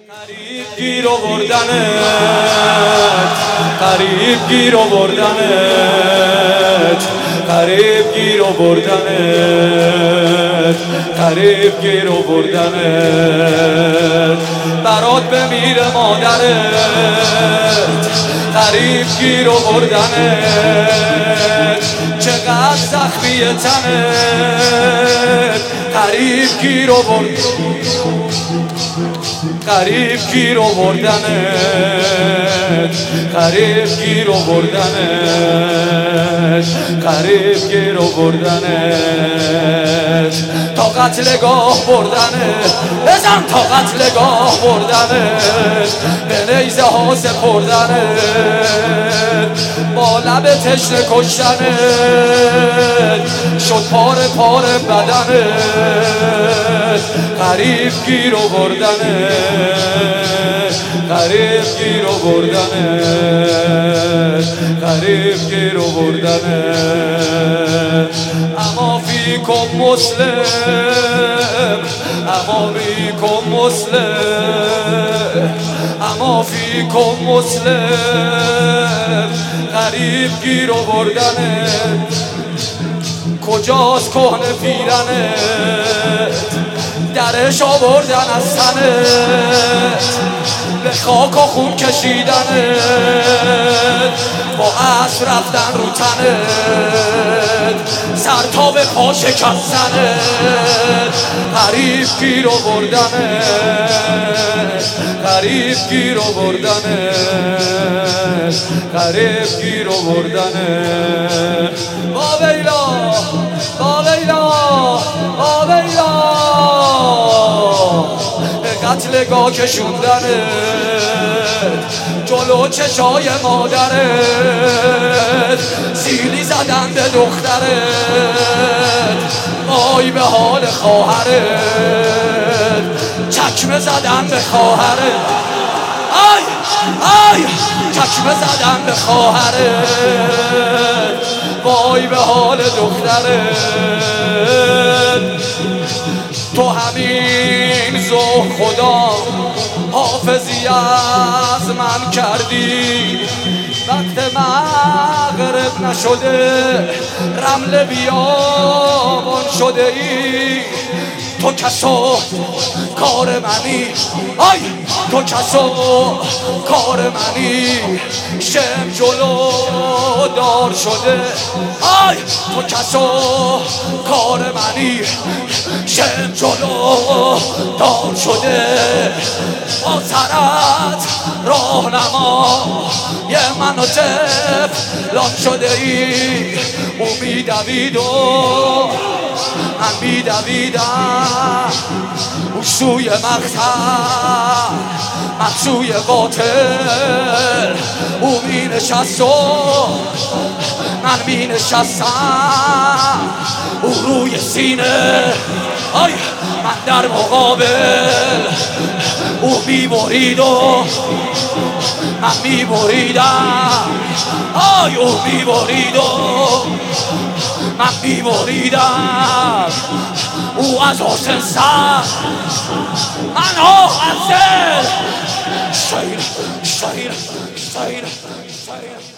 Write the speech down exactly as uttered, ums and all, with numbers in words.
قریب گیر آوردنت، قریب گیر آوردنت، قریب گیر آوردنت، قریب گیر آوردنت، برات بمیره مادرت، قریب گیر آوردنت، چقدر زخمی تنت، قریب گیر آوردنت، قریب گیر آوردنت، قریب گیر آوردنت، قریب گیر آوردنت، تا قتلگاه بردنت، بزن تا قتلگاه بردنت، به نیزه ها سپردنت، با لب تشنه کشتنت، شد پاره پاره بدنت، قریب گیر آوردنت، قریب گیر آوردنت، قریب گیر آوردنت. اما فیکم مسلم، اما فیکم مسلم، اما فیکم مسلم، قریب گیر آوردنت، کجاست کهنه پیرنت، درش آوردن از تنت، به خاک و خون کشیدنت، با اسب رفتن رو تنت، سر تا به پا شکستنت، قریب گیر آوردنت، قریب گیر آوردنت، قریب گیر آوردنت. با ویلا با ویلا با ویلا قتلگاه کشوندنت، جلو چشای مادرت، سیلی زدن به دخترت، آی به حال خواهرت، چکمه زدن به خواهرت، آی آی چکمه زدن به خواهرت، وای به حال دخترت. تو همین ظهر خدا حافظی از من کردی، وقت مغرب نشده رمل بیابان شده ای، تو کسو کار منی، آی تو کسو کار منی، شم جلو دار شده، آی تو کسو کار منی، شم جلو دار شده، با سرت راهنما یه من و طفلان شده ای، او میدوید و من میدویدم، او سوی مقتل من سوی قاتل، او می نشست و من می نشستم، او روی سینه، آی من در مقابل، او می برید و من می بریدم، آی او می برید و من می بریدم، او از حسن سر من آه از دل، شیر شیر شیر شیر